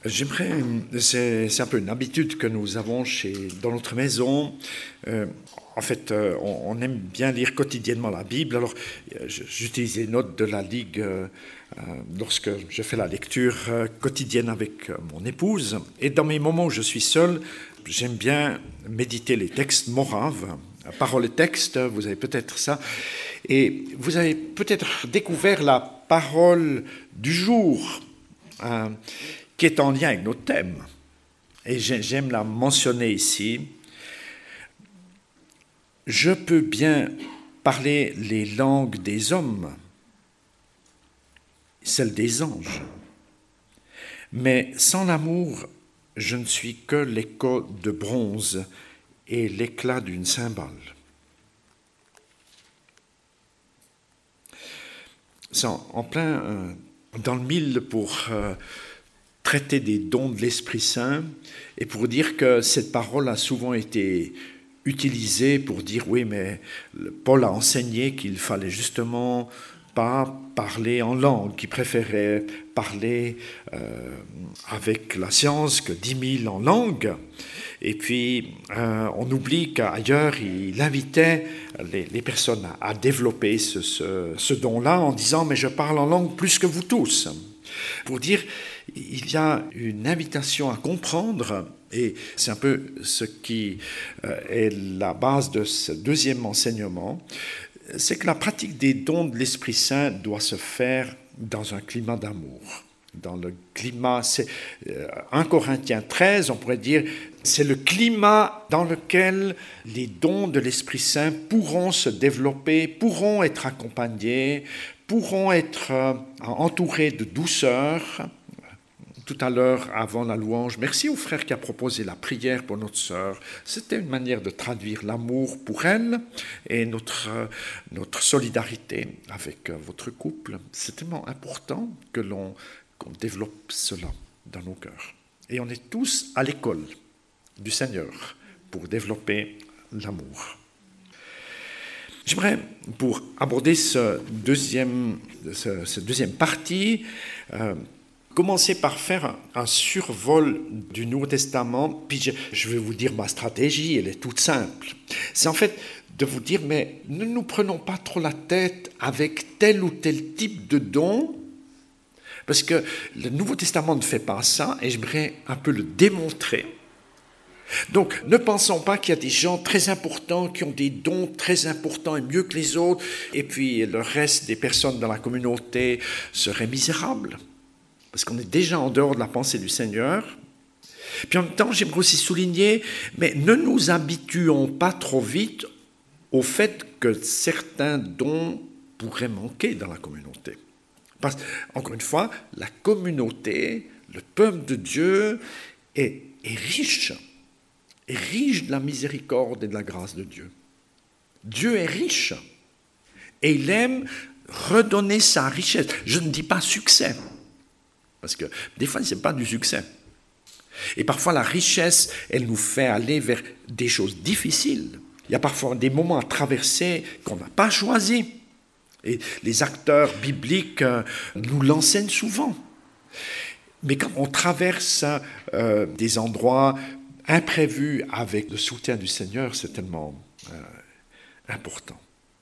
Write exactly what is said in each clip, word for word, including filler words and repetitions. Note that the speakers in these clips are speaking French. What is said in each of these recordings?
J'aimerais, c'est, c'est un peu une habitude que nous avons chez, dans notre maison. Euh, en fait, euh, on, on aime bien lire quotidiennement la Bible. Alors, j'utilise les notes de la Ligue euh, lorsque je fais la lecture euh, quotidienne avec euh, mon épouse. Et dans mes moments où je suis seul, j'aime bien méditer les textes moraves. Parole et texte, vous avez peut-être ça. Et vous avez peut-être découvert la parole du jour, euh, qui est en lien avec notre thème. Et j'aime la mentionner ici. Je peux bien parler les langues des hommes, celles des anges, mais sans l'amour, je ne suis que l'écho de bronze et l'éclat d'une cymbale. C'est en, en plein euh, dans le mille pour euh, traiter des dons de l'Esprit Saint et pour dire que cette parole a souvent été utilisée pour dire oui, mais Paul a enseigné qu'il fallait justement pas parler en langue, qu'il préférait parler euh, avec la science que dix mille en langue. Et puis, euh, on oublie qu'ailleurs, il invitait les, les personnes à, à développer ce, ce, ce don-là en disant « mais je parle en langue plus que vous tous ». Pour dire, il y a une invitation à comprendre, et c'est un peu ce qui est la base de ce deuxième enseignement, c'est que la pratique des dons de l'Esprit Saint doit se faire dans un climat d'amour. Dans le climat, c'est un Corinthiens treize, on pourrait dire, c'est le climat dans lequel les dons de l'Esprit Saint pourront se développer, pourront être accompagnés, pourront être entourés de douceur. Tout à l'heure, avant la louange, merci au frère qui a proposé la prière pour notre sœur. C'était une manière de traduire l'amour pour elle et notre, notre solidarité avec votre couple. C'est tellement important que l'on qu'on développe cela dans nos cœurs. Et on est tous à l'école du Seigneur pour développer l'amour. J'aimerais, pour aborder ce deuxième, ce, ce deuxième partie, euh, commencer par faire un, un survol du Nouveau Testament, puis je, je vais vous dire ma stratégie, elle est toute simple. C'est en fait de vous dire, mais ne nous prenons pas trop la tête avec tel ou tel type de don, parce que le Nouveau Testament ne fait pas ça, et j'aimerais un peu le démontrer. Donc, ne pensons pas qu'il y a des gens très importants qui ont des dons très importants et mieux que les autres, et puis le reste des personnes dans la communauté seraient misérables, parce qu'on est déjà en dehors de la pensée du Seigneur. Puis en même temps, j'aimerais aussi souligner, mais ne nous habituons pas trop vite au fait que certains dons pourraient manquer dans la communauté. Parce, encore une fois, la communauté, le peuple de Dieu est, est riche, est riche de la miséricorde et de la grâce de Dieu. Dieu est riche et il aime redonner sa richesse. Je ne dis pas succès, parce que des fois, ce n'est pas du succès. Et parfois, la richesse, elle nous fait aller vers des choses difficiles. Il y a parfois des moments à traverser qu'on n'a pas choisis. Et les acteurs bibliques euh, nous l'enseignent souvent. Mais quand on traverse euh, des endroits imprévus avec le soutien du Seigneur, c'est tellement euh, important.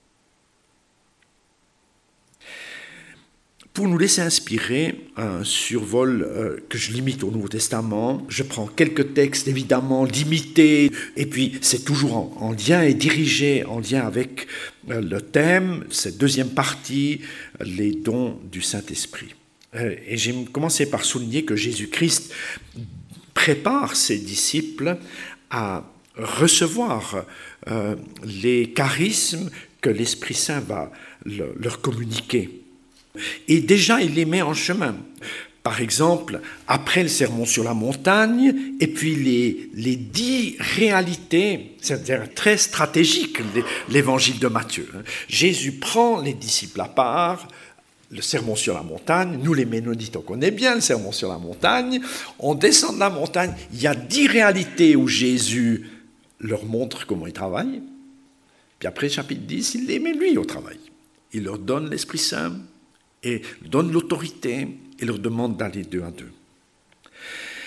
Pour nous laisser inspirer un survol euh, que je limite au Nouveau Testament, je prends quelques textes évidemment limités, et puis c'est toujours en, en lien et dirigé en lien avec euh, le thème, cette deuxième partie, les dons du Saint-Esprit. Euh, et j'ai commencé par souligner que Jésus-Christ prépare ses disciples à recevoir euh, les charismes que l'Esprit Saint va le, leur communiquer. Et déjà, il les met en chemin. Par exemple, après le sermon sur la montagne, et puis les, les dix réalités, c'est-à-dire très stratégique, l'évangile de Matthieu. Jésus prend les disciples à part, le sermon sur la montagne, nous les Ménonites, on connaît bien le sermon sur la montagne, on descend de la montagne, il y a dix réalités où Jésus leur montre comment il travaille, puis après, chapitre dix, il les met lui au travail. Il leur donne l'Esprit Saint, et donne l'autorité et leur demande d'aller deux à deux.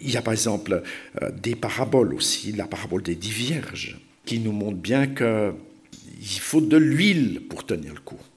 Il y a par exemple euh, des paraboles aussi, la parabole des dix vierges, qui nous montre bien qu'il faut de l'huile pour tenir le coup.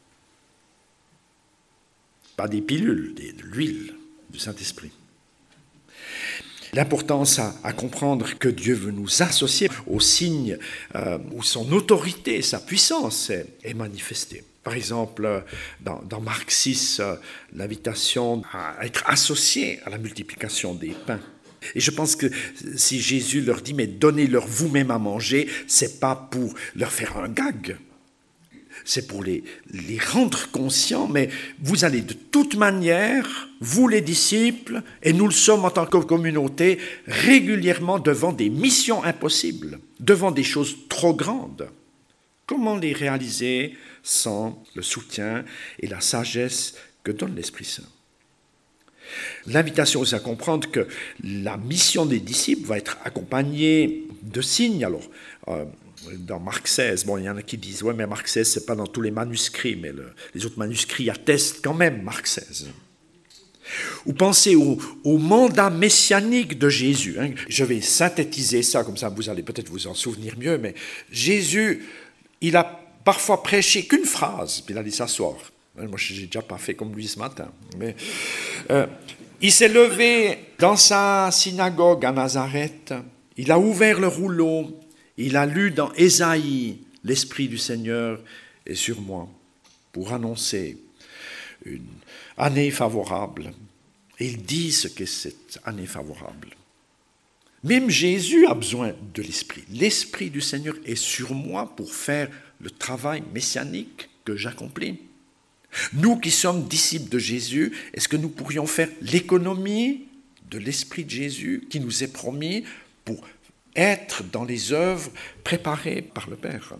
Pas des pilules, des, de l'huile du Saint-Esprit. L'importance à, à comprendre que Dieu veut nous associer aux signes euh, où son autorité, sa puissance est, est manifestée. Par exemple, dans, dans Marc six, euh, l'invitation à être associé à la multiplication des pains. Et je pense que si Jésus leur dit « mais donnez-leur vous-même à manger », ce n'est pas pour leur faire un gag. C'est pour les, les rendre conscients, mais vous allez de toute manière, vous les disciples, et nous le sommes en tant que communauté, régulièrement devant des missions impossibles, devant des choses trop grandes. Comment les réaliser sans le soutien et la sagesse que donne l'Esprit Saint? L'invitation c'est à comprendre que la mission des disciples va être accompagnée de signes. Alors, euh, dans Marc seize, bon, il y en a qui disent « ouais, mais Marc seize, ce n'est pas dans tous les manuscrits, mais le, les autres manuscrits attestent quand même Marc seize. » Ou pensez au, au mandat messianique de Jésus. Hein. Je vais synthétiser ça, comme ça vous allez peut-être vous en souvenir mieux, mais Jésus, il a parfois prêché qu'une phrase, puis il allait s'asseoir. Moi, je n'ai déjà pas fait comme lui ce matin. Mais, euh, il s'est levé dans sa synagogue à Nazareth, il a ouvert le rouleau, il a lu dans Ésaïe, « L'Esprit du Seigneur est sur moi » pour annoncer une année favorable. Et il dit ce qu'est cette année favorable. Même Jésus a besoin de l'Esprit. L'Esprit du Seigneur est sur moi pour faire le travail messianique que j'accomplis. Nous qui sommes disciples de Jésus, est-ce que nous pourrions faire l'économie de l'Esprit de Jésus qui nous est promis pour être dans les œuvres préparées par le Père?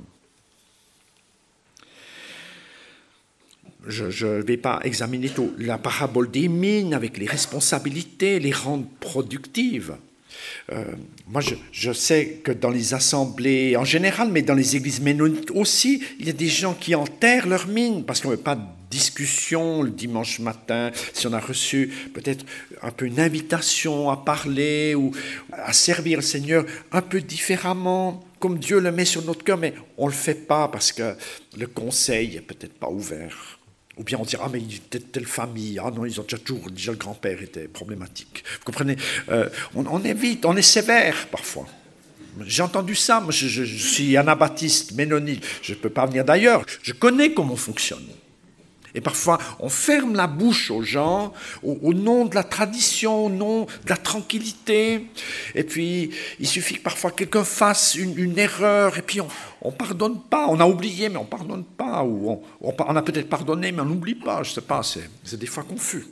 Je ne vais pas examiner tout. La parabole des mines avec les responsabilités, les rendre productives. Euh, moi, je, je sais que dans les assemblées en général, mais dans les églises ménonites aussi, il y a des gens qui enterrent leurs mines parce qu'on ne veut pas de discussion le dimanche matin, si on a reçu peut-être un peu une invitation à parler ou à servir le Seigneur un peu différemment, comme Dieu le met sur notre cœur, mais on ne le fait pas parce que le conseil n'est peut-être pas ouvert. Ou bien on dit, ah mais il était de telle famille, ah non, ils ont déjà toujours, déjà le grand-père était problématique. Vous comprenez, euh, on, on évite, on est sévère parfois. J'ai entendu ça, moi je, je, je suis anabaptiste, ménonite, je ne peux pas venir d'ailleurs, je connais comment on fonctionne. Et parfois, on ferme la bouche aux gens au, au nom de la tradition, au nom de la tranquillité. Et puis, il suffit que parfois quelqu'un fasse une, une erreur et puis on ne pardonne pas. On a oublié, mais on ne pardonne pas. Ou on, on, on a peut-être pardonné, mais on n'oublie pas. Je ne sais pas, c'est, c'est des fois confus.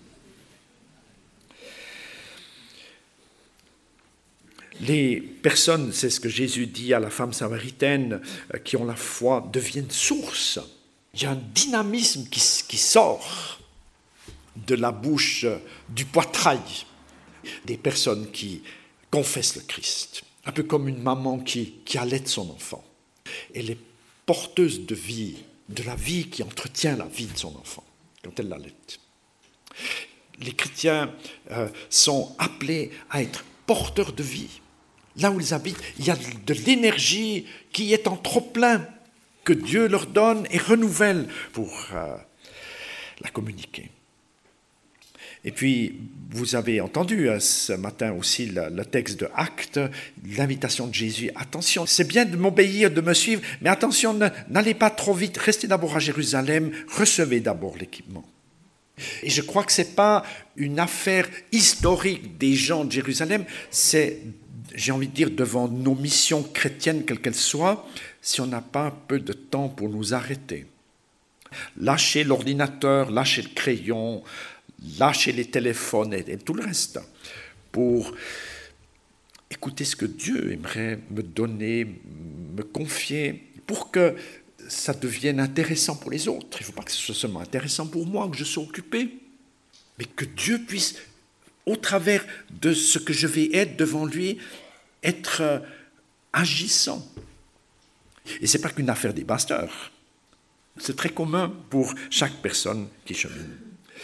Les personnes, c'est ce que Jésus dit à la femme samaritaine, qui ont la foi, deviennent source. Il y a un dynamisme qui, qui sort de la bouche, du poitrail des personnes qui confessent le Christ. Un peu comme une maman qui, qui allaite son enfant. Elle est porteuse de vie, de la vie qui entretient la vie de son enfant, quand elle l'allaite. Les chrétiens euh, sont appelés à être porteurs de vie. Là où ils habitent, il y a de l'énergie qui est en trop-plein, que Dieu leur donne et renouvelle pour euh, la communiquer. Et puis, vous avez entendu euh, ce matin aussi le, le texte de Actes, l'invitation de Jésus. Attention, c'est bien de m'obéir, de me suivre, mais attention, ne, n'allez pas trop vite, restez d'abord à Jérusalem, recevez d'abord l'équipement. Et je crois que ce n'est pas une affaire historique des gens de Jérusalem, c'est, j'ai envie de dire, devant nos missions chrétiennes, quelles qu'elles soient, si on n'a pas un peu de temps pour nous arrêter. Lâcher l'ordinateur, lâcher le crayon, lâcher les téléphones et, et tout le reste pour écouter ce que Dieu aimerait me donner, me confier, pour que ça devienne intéressant pour les autres. Il ne faut pas que ce soit seulement intéressant pour moi, que je sois occupé, mais que Dieu puisse, au travers de ce que je vais être devant lui, être euh, agissant. Et ce n'est pas qu'une affaire des pasteurs. C'est très commun pour chaque personne qui chemine.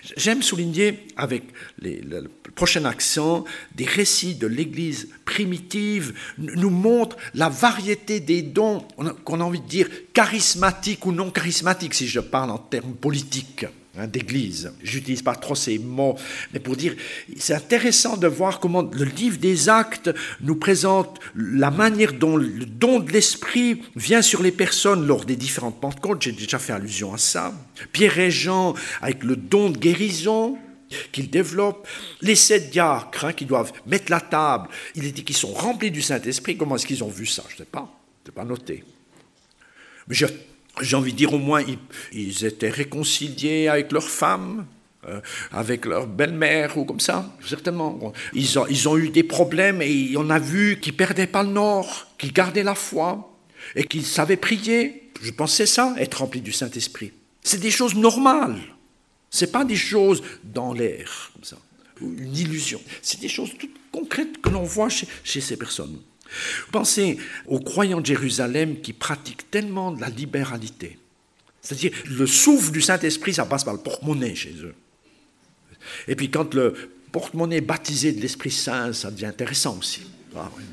J'aime souligner avec les, le, le prochain accent, des récits de l'Église primitive nous montrent la variété des dons, qu'on a envie de dire charismatiques ou non charismatiques, si je parle en termes politiques. Hein, d'église. J'utilise pas trop ces mots, mais pour dire, c'est intéressant de voir comment le livre des Actes nous présente la manière dont le don de l'Esprit vient sur les personnes lors des différentes Pentecôtes. J'ai déjà fait allusion à ça. Pierre et Jean avec le don de guérison qu'ils développent. Les sept diacres hein, qui doivent mettre la table. Il est dit qu'ils sont remplis du Saint-Esprit. Comment est-ce qu'ils ont vu ça? Je ne sais pas. Je n'ai pas noté. Mais je J'ai envie de dire au moins, ils, ils étaient réconciliés avec leurs femmes, euh, avec leur belle-mère ou comme ça, certainement. Ils ont, ils ont eu des problèmes et on a vu qu'ils ne perdaient pas le nord, qu'ils gardaient la foi et qu'ils savaient prier. Je pensais ça, être rempli du Saint-Esprit. C'est des choses normales. Ce n'est pas des choses dans l'air, comme ça, une illusion. C'est des choses toutes concrètes que l'on voit chez, chez ces personnes. Pensez aux croyants de Jérusalem qui pratiquent tellement de la libéralité. C'est-à-dire, le souffle du Saint-Esprit, ça passe par le porte-monnaie chez eux. Et puis quand le porte-monnaie est baptisé de l'Esprit Saint, ça devient intéressant aussi. Ah, oui.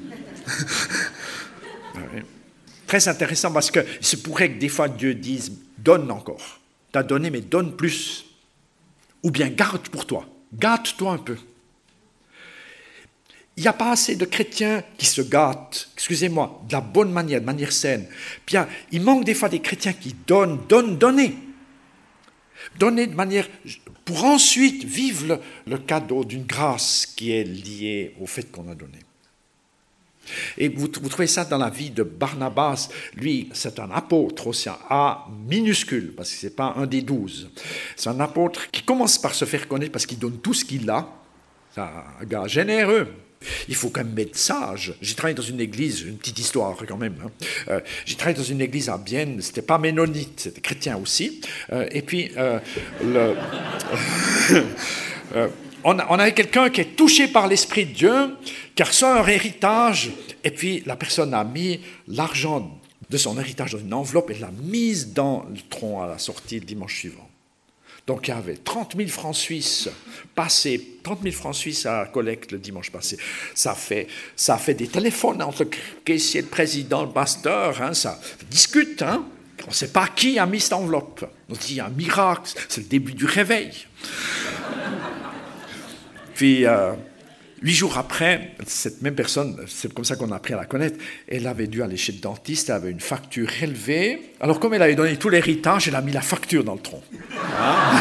Oui. Très intéressant parce qu'il se pourrait que des fois Dieu dise « donne encore ». T'as donné, mais donne plus. Ou bien garde pour toi. Gâte-toi un peu. Il n'y a pas assez de chrétiens qui se gâtent, excusez-moi, de la bonne manière, de manière saine. Puis il manque des fois des chrétiens qui donnent, donnent, donnent. Donner de manière, pour ensuite vivre le, le cadeau d'une grâce qui est liée au fait qu'on a donné. Et vous, vous trouvez ça dans la vie de Barnabas. Lui, c'est un apôtre aussi, un A minuscule, parce que ce n'est pas un des douze. C'est un apôtre qui commence par se faire connaître parce qu'il donne tout ce qu'il a. C'est un gars généreux. Il faut quand même être sage. J'ai travaillé dans une église, une petite histoire quand même. Hein. Euh, j'ai travaillé dans une église à Bienne, c'était pas ménonite, c'était chrétien aussi. Euh, et puis, euh, le, euh, on, a, on avait quelqu'un qui est touché par l'Esprit de Dieu, qui a reçu un héritage, et puis la personne a mis l'argent de son héritage dans une enveloppe et l'a mise dans le tronc à la sortie le dimanche suivant. Donc, il y avait trente mille francs suisses passés, trente mille francs suisses à la collecte le dimanche passé. Ça fait, ça fait des téléphones entre le caissier, le président, le pasteur, hein, ça discute. Hein. On ne sait pas qui a mis cette enveloppe. On dit, il y a un miracle, c'est le début du réveil. Puis, euh, huit jours après, cette même personne, c'est comme ça qu'on a appris à la connaître, elle avait dû aller chez le dentiste, elle avait une facture élevée. Alors, comme elle avait donné tout l'héritage, elle a mis la facture dans le tronc. Hein?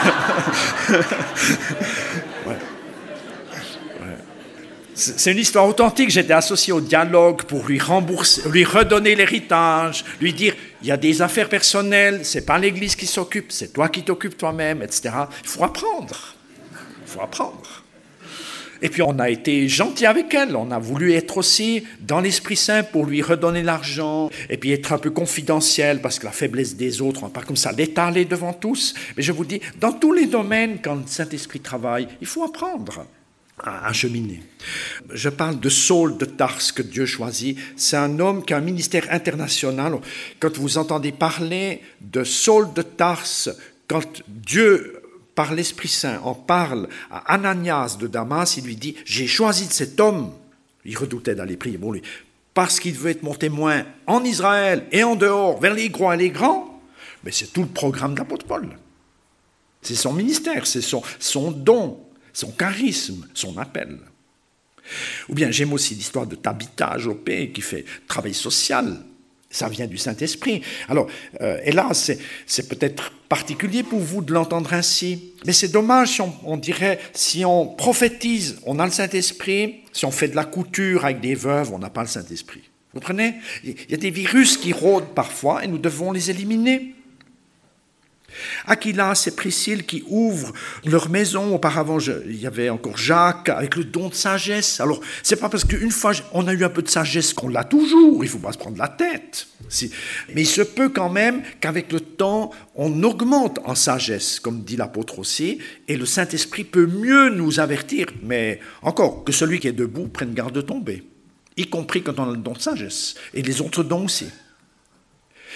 Ouais. Ouais. C'est une histoire authentique. J'étais associé au dialogue pour lui rembourser, lui redonner l'héritage, lui dire il y a des affaires personnelles, c'est pas l'Église qui s'occupe, c'est toi qui t'occupes toi-même, et cetera. Il faut apprendre. Il faut apprendre. Et puis on a été gentil avec elle, on a voulu être aussi dans l'Esprit Saint pour lui redonner l'argent, et puis être un peu confidentiel, parce que la faiblesse des autres, on ne va pas comme ça l'étaler devant tous. Mais je vous dis, dans tous les domaines, quand le Saint-Esprit travaille, il faut apprendre à, à cheminer. Je parle de Saul de Tarse que Dieu choisit. C'est un homme qui a un ministère international. Quand vous entendez parler de Saul de Tarse, quand Dieu par l'Esprit Saint, en parle à Ananias de Damas, il lui dit « J'ai choisi de cet homme », il redoutait d'aller prier pour lui, parce qu'il veut être mon témoin en Israël et en dehors, vers les gros et les grands. Mais c'est tout le programme de l'apôtre Paul. C'est son ministère, c'est son, son don, son charisme, son appel. Ou bien j'aime aussi l'histoire de Tabitha Joppé qui fait travail social. Ça vient du Saint-Esprit. Alors, euh, hélas, c'est, c'est peut-être particulier pour vous de l'entendre ainsi, mais c'est dommage si on, on dirait, si on prophétise, on a le Saint-Esprit, si on fait de la couture avec des veuves, on n'a pas le Saint-Esprit. Vous comprenez ? Il y a des virus qui rôdent parfois et nous devons les éliminer. Aquilas et Priscille qui ouvrent leur maison. Auparavant, je, il y avait encore Jacques avec le don de sagesse. Alors, c'est pas parce qu'une fois on a eu un peu de sagesse qu'on l'a toujours. Il faut pas se prendre la tête. Si. Mais il se peut quand même qu'avec le temps, on augmente en sagesse, comme dit l'apôtre aussi, et le Saint-Esprit peut mieux nous avertir. Mais encore, que celui qui est debout prenne garde de tomber, y compris quand on a le don de sagesse, et les autres dons aussi.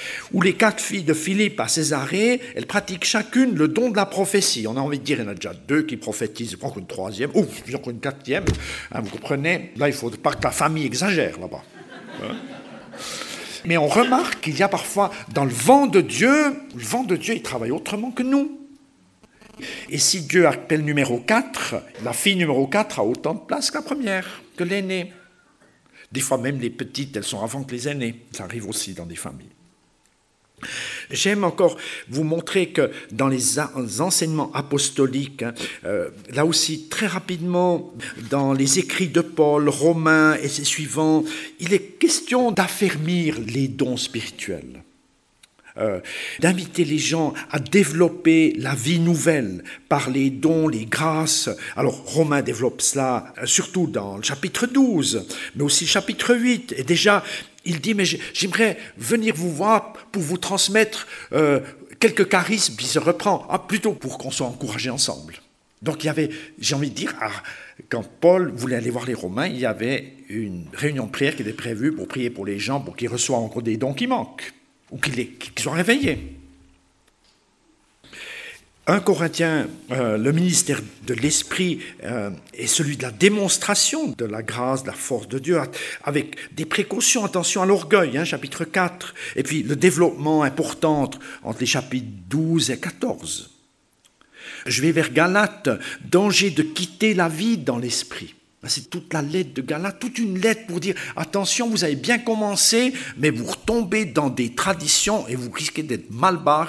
Ou les quatre filles de Philippe à Césarée, elles pratiquent chacune le don de la prophétie. On a envie de dire, il y en a déjà deux qui prophétisent, je prends qu'une troisième, ou encore une quatrième, hein, vous comprenez. Là, il ne faut pas que la famille exagère là-bas. Hein. Mais on remarque qu'il y a parfois, dans le vent de Dieu, le vent de Dieu, il travaille autrement que nous. Et si Dieu appelle numéro quatre, la fille numéro quatre a autant de place que la première, que l'aînée. Des fois même les petites, elles sont avant que les aînées. Ça arrive aussi dans des familles. J'aime encore vous montrer que dans les enseignements apostoliques, hein, euh, là aussi très rapidement, dans les écrits de Paul, Romains et ses suivants, il est question d'affermir les dons spirituels. Euh, d'inviter les gens à développer la vie nouvelle par les dons, les grâces. Alors, Romain développe cela euh, surtout dans le chapitre douze, mais aussi le chapitre huit. Et déjà, il dit, mais j'aimerais venir vous voir pour vous transmettre euh, quelques charismes, puis il se reprend, ah, plutôt pour qu'on soit encouragés ensemble. Donc, il y avait, j'ai envie de dire, ah, quand Paul voulait aller voir les Romains, il y avait une réunion de prière qui était prévue pour prier pour les gens, pour qu'ils reçoivent encore des dons qui manquent. Ou qu'ils soient réveillés. un Corinthiens, euh, le ministère de l'Esprit euh, est celui de la démonstration de la grâce, de la force de Dieu, avec des précautions, attention à l'orgueil, hein, chapitre quatre, et puis le développement important entre les chapitres douze et quatorze. Je vais vers Galates, danger de quitter la vie dans l'esprit. C'est toute la lettre de Galates, toute une lettre pour dire « Attention, vous avez bien commencé, mais vous retombez dans des traditions et vous risquez d'être mal barrés. »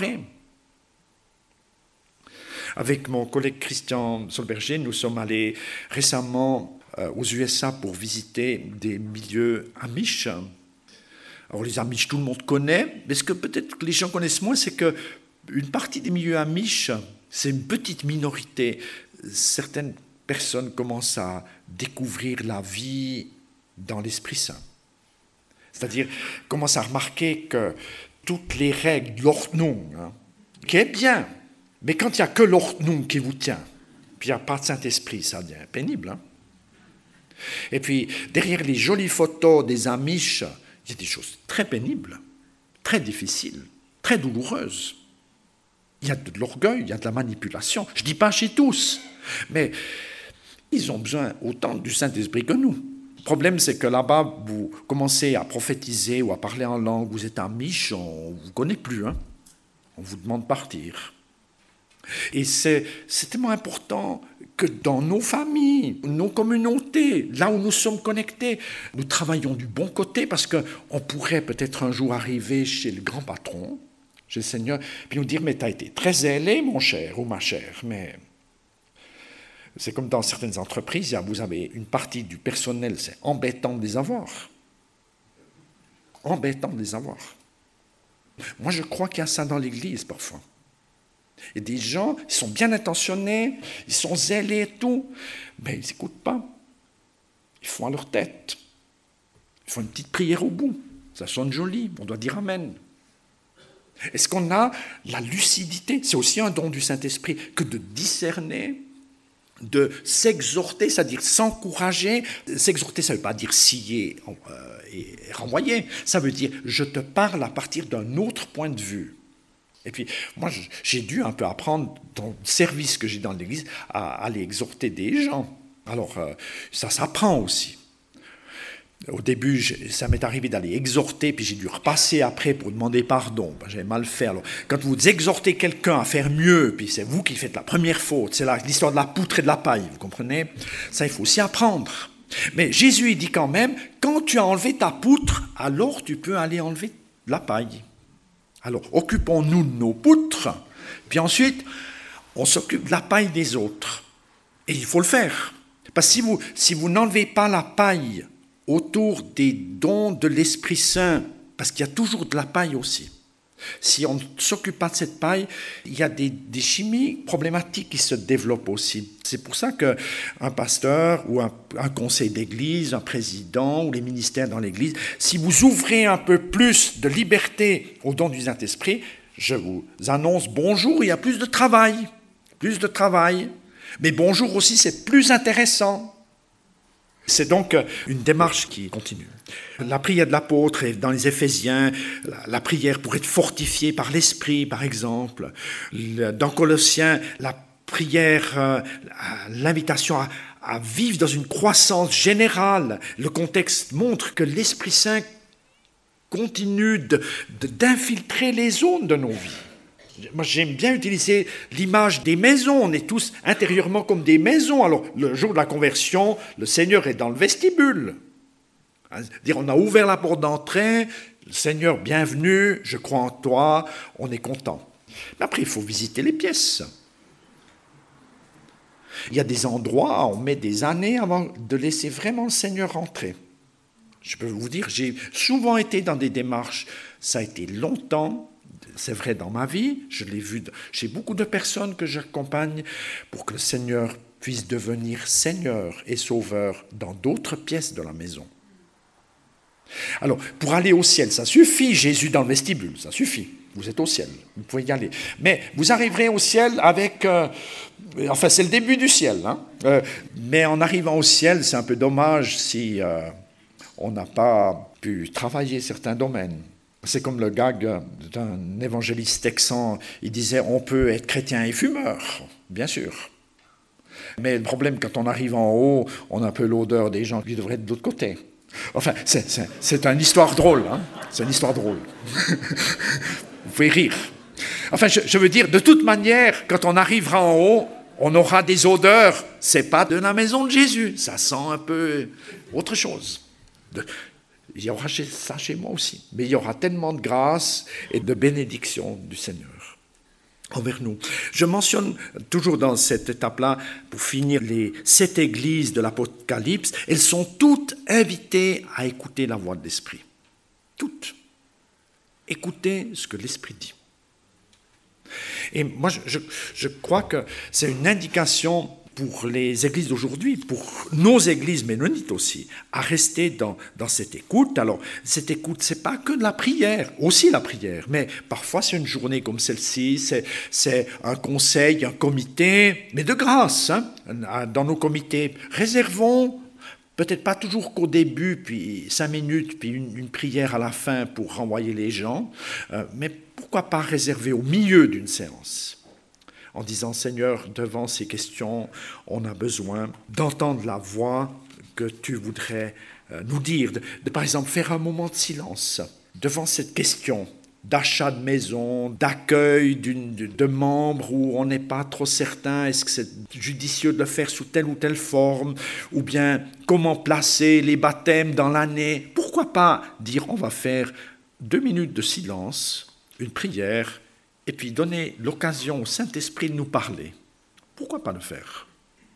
Avec mon collègue Christian Solberger, nous sommes allés récemment euh, aux U S A pour visiter des milieux amish. Alors les amish, tout le monde connaît, mais ce que peut-être les gens connaissent moins, c'est qu'une partie des milieux amish, c'est une petite minorité. Certaines personnes commencent à découvrir la vie dans l'Esprit Saint. C'est-à-dire, commencent à remarquer que toutes les règles de l'ordnung, hein, qui est bien, mais quand il n'y a que l'ordnung qui vous tient, puis il n'y a pas de Saint-Esprit, ça devient pénible. Hein. Et puis, derrière les jolies photos des Amish, il y a des choses très pénibles, très difficiles, très douloureuses. Il y a de l'orgueil, il y a de la manipulation. Je ne dis pas chez tous, mais ils ont besoin autant du Saint-Esprit que nous. Le problème, c'est que là-bas, vous commencez à prophétiser ou à parler en langue, vous êtes amish, on ne vous connaît plus. Hein. On vous demande de partir. Et c'est, c'est tellement important que dans nos familles, nos communautés, là où nous sommes connectés, nous travaillons du bon côté parce qu'on pourrait peut-être un jour arriver chez le grand patron, chez le Seigneur, puis nous dire « Mais tu as été très zélé, mon cher ou ma chère, mais... » C'est comme dans certaines entreprises, vous avez une partie du personnel, c'est embêtant de les avoir. Embêtant de les avoir. Moi, je crois qu'il y a ça dans l'Église parfois. Il y a des gens, ils sont bien intentionnés, ils sont zélés et tout, mais ils n'écoutent pas. Ils font à leur tête. Ils font une petite prière au bout. Ça sonne joli, on doit dire Amen. Est-ce qu'on a la lucidité? C'est aussi un don du Saint-Esprit que de discerner, de s'exhorter, c'est-à-dire s'encourager. S'exhorter, ça ne veut pas dire scier euh, et renvoyer. Ça veut dire je te parle à partir d'un autre point de vue. Et puis, moi, j'ai dû un peu apprendre, dans le service que j'ai dans l'Église, à aller exhorter des gens. Alors, euh, ça s'apprend aussi. Au début, ça m'est arrivé d'aller exhorter, puis j'ai dû repasser après pour demander pardon. Ben, j'avais mal fait. Alors, quand vous exhortez quelqu'un à faire mieux, puis c'est vous qui faites la première faute, c'est là, l'histoire de la poutre et de la paille, vous comprenez? Ça, il faut aussi apprendre. Mais Jésus, il dit quand même, quand tu as enlevé ta poutre, alors tu peux aller enlever de la paille. Alors, occupons-nous de nos poutres, puis ensuite, on s'occupe de la paille des autres. Et il faut le faire. Parce que si vous, si vous n'enlevez pas la paille autour des dons de l'Esprit Saint, parce qu'il y a toujours de la paille aussi. Si on ne s'occupe pas de cette paille, il y a des, des chimies problématiques qui se développent aussi. C'est pour ça qu'un pasteur ou un, un conseil d'église, un président ou les ministères dans l'église, si vous ouvrez un peu plus de liberté aux dons du Saint-Esprit, je vous annonce bonjour, il y a plus de travail, plus de travail. Mais bonjour aussi, c'est plus intéressant. c'est donc une démarche qui continue. La prière de l'apôtre est dans les Éphésiens, la, la prière pour être fortifiée par l'Esprit, par exemple. Le, dans Colossiens, la prière, euh, l'invitation à, à vivre dans une croissance générale. Le contexte montre que l'Esprit Saint continue de, de, d'infiltrer les zones de nos vies. Moi, j'aime bien utiliser l'image des maisons. On est tous intérieurement comme des maisons. Alors, le jour de la conversion, le Seigneur est dans le vestibule. C'est-à-dire, on a ouvert la porte d'entrée. Le Seigneur, bienvenue, je crois en toi, on est content. Mais après, il faut visiter les pièces. Il y a des endroits, on met des années avant de laisser vraiment le Seigneur rentrer. Je peux vous dire, j'ai souvent été dans des démarches, ça a été longtemps, c'est vrai dans ma vie, je l'ai vu chez beaucoup de personnes que j'accompagne pour que le Seigneur puisse devenir Seigneur et Sauveur dans d'autres pièces de la maison. Alors, pour aller au ciel, ça suffit, Jésus dans le vestibule, ça suffit, vous êtes au ciel, vous pouvez y aller. Mais vous arriverez au ciel avec... Euh, enfin, c'est le début du ciel, hein, euh, mais en arrivant au ciel, c'est un peu dommage si... Euh, on n'a pas pu travailler certains domaines. C'est comme le gag d'un évangéliste texan, il disait « on peut être chrétien et fumeur », bien sûr. Mais le problème, quand on arrive en haut, on a un peu l'odeur des gens qui devraient être de l'autre côté. Enfin, c'est, c'est, c'est une histoire drôle, hein, c'est une histoire drôle. Vous pouvez rire. Enfin, je, je veux dire, de toute manière, quand on arrivera en haut, on aura des odeurs, c'est pas de la maison de Jésus, ça sent un peu autre chose. De, il y aura ça chez moi aussi, mais il y aura tellement de grâce et de bénédiction du Seigneur envers nous. Je mentionne toujours dans cette étape-là, pour finir, les sept églises de l'Apocalypse, elles sont toutes invitées à écouter la voix de l'Esprit. Toutes. Écoutez ce que l'Esprit dit. Et moi, je, je, je crois que c'est une indication pour les églises d'aujourd'hui, pour nos églises ménonites aussi, à rester dans, dans cette écoute. Alors, cette écoute, ce n'est pas que de la prière, aussi la prière, mais parfois c'est une journée comme celle-ci, c'est, c'est un conseil, un comité, mais de grâce, hein, dans nos comités. Réservons, peut-être pas toujours qu'au début, puis cinq minutes, puis une, une prière à la fin pour renvoyer les gens, euh, mais pourquoi pas réserver au milieu d'une séance en disant « Seigneur, devant ces questions, on a besoin d'entendre la voix que tu voudrais nous dire. » De, de, par exemple, faire un moment de silence devant cette question d'achat de maison, d'accueil d'une, de, de membres où on n'est pas trop certain, est-ce que c'est judicieux de le faire sous telle ou telle forme, ou bien comment placer les baptêmes dans l'année. Pourquoi pas dire « On va faire deux minutes de silence, une prière, et puis donner l'occasion au Saint-Esprit de nous parler. » Pourquoi pas le faire?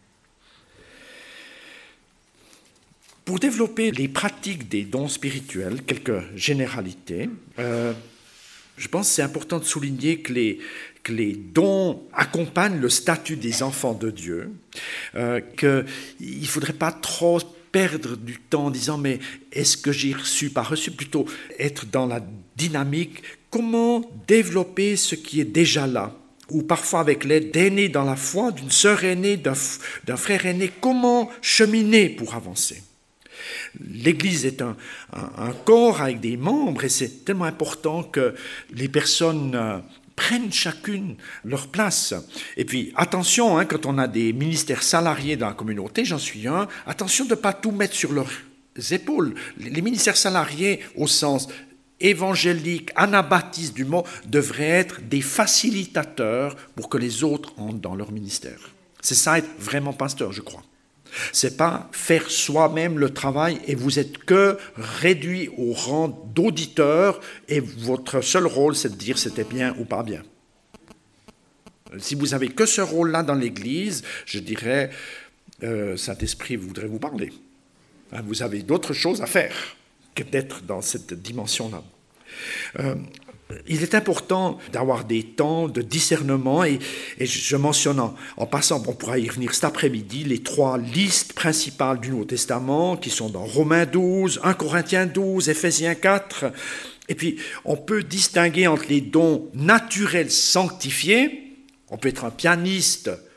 Pour développer les pratiques des dons spirituels, quelques généralités, euh, je pense que c'est important de souligner que les, que les dons accompagnent le statut des enfants de Dieu, euh, qu'il ne faudrait pas trop perdre du temps en disant « mais est-ce que j'ai reçu, pas reçu ?» Plutôt être dans la dynamique. Comment développer ce qui est déjà là? Ou parfois avec l'aide d'aînés dans la foi, d'une sœur aînée, d'un, d'un frère aîné, comment cheminer pour avancer? L'Église est un, un, un corps avec des membres et c'est tellement important que les personnes euh, prennent chacune leur place. Et puis attention, hein, quand on a des ministères salariés dans la communauté, j'en suis un, attention de ne pas tout mettre sur leurs épaules. Les ministères salariés au sens évangéliques, anabaptistes du mot, devraient être des facilitateurs pour que les autres entrent dans leur ministère. C'est ça être vraiment pasteur, je crois. C'est pas faire soi-même le travail et vous êtes que réduit au rang d'auditeur et votre seul rôle, c'est de dire c'était bien ou pas bien. Si vous avez que ce rôle-là dans l'Église, je dirais, euh, Saint-Esprit voudrait vous parler. Hein, vous avez d'autres choses à faire que d'être dans cette dimension-là. Euh, il est important d'avoir des temps de discernement et, et je mentionne en, en passant, on pourra y revenir cet après-midi, les trois listes principales du Nouveau Testament qui sont dans Romains douze, un Corinthiens douze, Éphésiens quatre. Et puis, on peut distinguer entre les dons naturels sanctifiés. On peut être un pianiste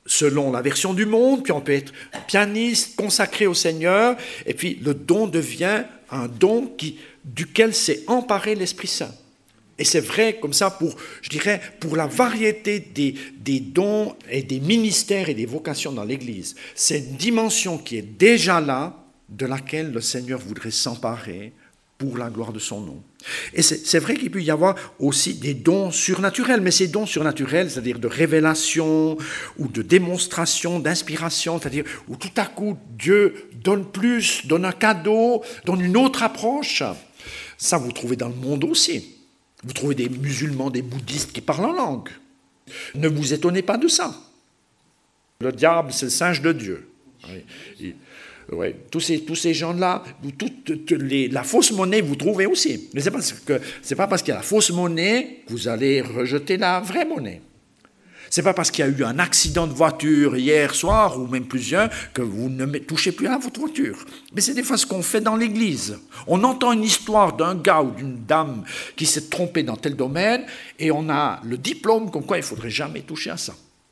selon la version du monde, puis on peut être pianiste, consacré au Seigneur, et puis le don devient un don qui, duquel s'est emparé l'Esprit Saint. Et c'est vrai comme ça pour, je dirais, pour la variété des, des dons et des ministères et des vocations dans l'Église. C'est une dimension qui est déjà là, de laquelle le Seigneur voudrait s'emparer pour la gloire de son nom. Et c'est, c'est vrai qu'il peut y avoir aussi des dons surnaturels, mais ces dons surnaturels, c'est-à-dire de révélation ou de démonstration, d'inspiration, c'est-à-dire où tout à coup Dieu donne plus, donne un cadeau, donne une autre approche, ça vous trouvez dans le monde aussi. Vous trouvez des musulmans, des bouddhistes qui parlent en langue. Ne vous étonnez pas de ça. Le diable, c'est le singe de Dieu. Il, Ouais, tous ces, tous ces gens-là, toute, toute les, la fausse monnaie, vous trouvez aussi. Mais ce n'est pas, que, c'est pas parce qu'il y a la fausse monnaie que vous allez rejeter la vraie monnaie. Ce n'est pas parce qu'il y a eu un accident de voiture hier soir, ou même plusieurs, que vous ne touchez plus à votre voiture. Mais c'est des fois ce qu'on fait dans l'église. On entend une histoire d'un gars ou d'une dame qui s'est trompé dans tel domaine, et on a le diplôme comme quoi il ne faudrait jamais toucher à ça.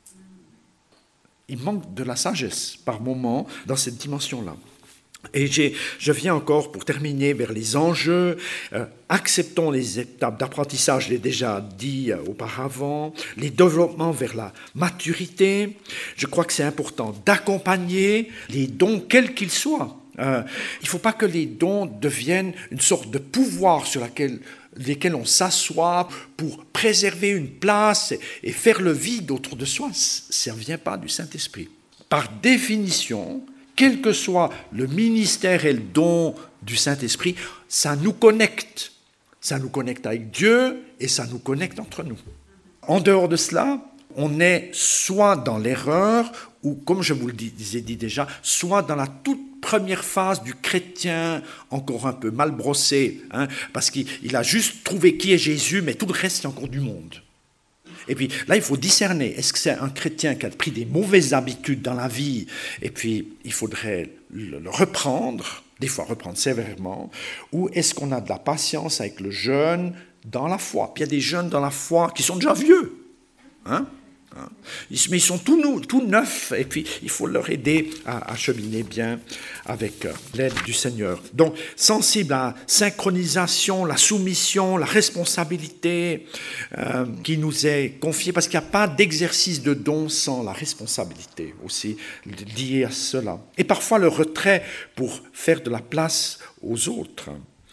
Il manque de la sagesse par moment dans cette dimension-là. Et j'ai, je viens encore, pour terminer, vers les enjeux. Euh, acceptons les étapes d'apprentissage, je l'ai déjà dit euh, auparavant, les développements vers la maturité. Je crois que c'est important d'accompagner les dons, quels qu'ils soient. Euh, il ne faut pas que les dons deviennent une sorte de pouvoir sur laquelle, lesquels on s'assoit pour préserver une place et, et faire le vide autour de soi. Ça ne vient pas du Saint-Esprit. Par définition, quel que soit le ministère et le don du Saint-Esprit, ça nous connecte. Ça nous connecte avec Dieu et ça nous connecte entre nous. En dehors de cela, on est soit dans l'erreur ou, comme je vous le disais dit déjà, soit dans la toute première phase du chrétien encore un peu mal brossé, hein, parce qu'il il a juste trouvé qui est Jésus, mais tout le reste, c'est encore du monde. Et puis là, il faut discerner, est-ce que c'est un chrétien qui a pris des mauvaises habitudes dans la vie, et puis il faudrait le, le reprendre, des fois reprendre sévèrement, ou est-ce qu'on a de la patience avec le jeune dans la foi? Puis il y a des jeunes dans la foi qui sont déjà vieux, hein? Mais ils sont tout, nou, tout neufs, et puis il faut leur aider à, à cheminer bien avec l'aide du Seigneur. Donc, sensible à la synchronisation, la soumission, la responsabilité euh, qui nous est confiée, parce qu'il n'y a pas d'exercice de don sans la responsabilité aussi liée à cela. Et parfois le retrait pour faire de la place aux autres.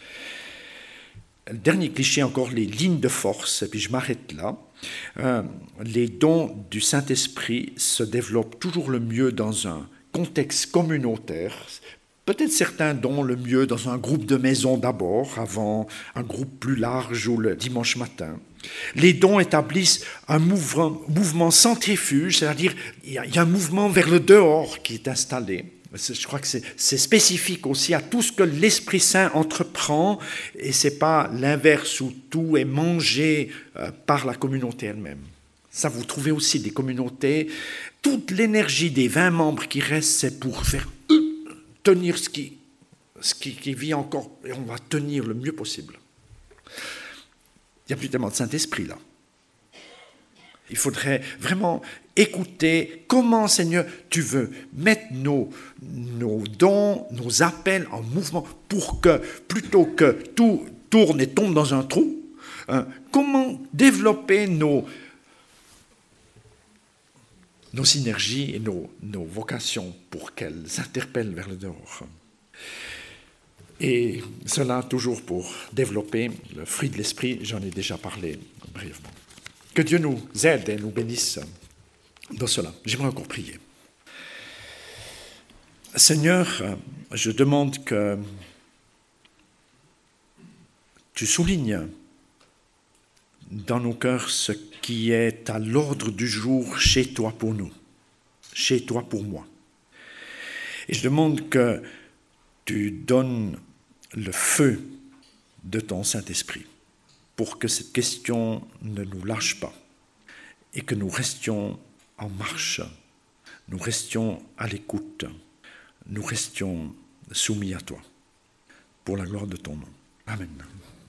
Le dernier cliché encore, les lignes de force, et puis je m'arrête là. Euh, les dons du Saint-Esprit se développent toujours le mieux dans un contexte communautaire. Peut-être certains dons le mieux dans un groupe de maison d'abord, avant un groupe plus large ou le dimanche matin. Les dons établissent un mouvement, mouvement centrifuge, c'est-à-dire il y a, il y a un mouvement vers le dehors qui est installé. Je crois que c'est, c'est spécifique aussi à tout ce que l'Esprit Saint entreprend, et ce n'est pas l'inverse où tout est mangé euh, par la communauté elle-même. Ça, vous trouvez aussi des communautés, toute l'énergie des vingt membres qui restent, c'est pour faire euh, tenir ce, qui, ce qui, qui vit encore, et on va tenir le mieux possible. Il n'y a plus tellement de Saint-Esprit là. Il faudrait vraiment écouter comment, Seigneur, tu veux mettre nos, nos dons, nos appels en mouvement pour que, plutôt que tout tourne et tombe dans un trou, hein, comment développer nos, nos synergies et nos, nos vocations pour qu'elles s'interpellent vers le dehors. Et cela toujours pour développer le fruit de l'esprit, j'en ai déjà parlé brièvement. Que Dieu nous aide et nous bénisse dans cela. J'aimerais encore prier. Seigneur, je demande que tu soulignes dans nos cœurs ce qui est à l'ordre du jour chez toi pour nous, chez toi pour moi. Et je demande que tu donnes le feu de ton Saint-Esprit pour que cette question ne nous lâche pas et que nous restions en marche, nous restions à l'écoute, nous restions soumis à toi, pour la gloire de ton nom. Amen.